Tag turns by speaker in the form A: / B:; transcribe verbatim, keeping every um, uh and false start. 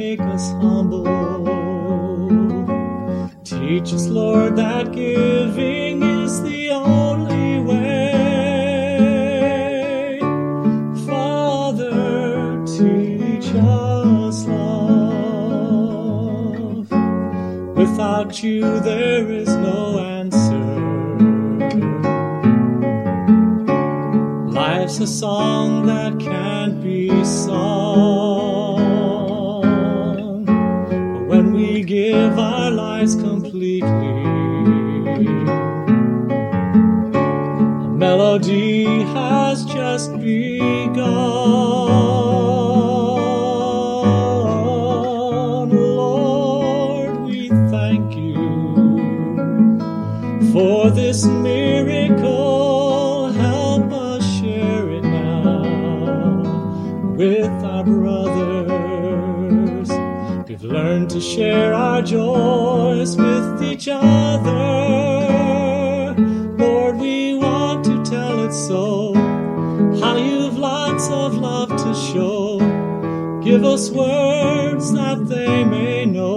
A: make us humble. Teach us, Lord, that giving is the only way. Father, teach us love. Without you there is no answer. Life's a song that can't be sung, but when we give our lives completely, a melody has just begun. Lord, we thank you for this miracle. Help us share it now with our brothers. We've learned to share our joys with each other. Lord, we want to tell it so, how you've lots of love to show. Give us words that they may know.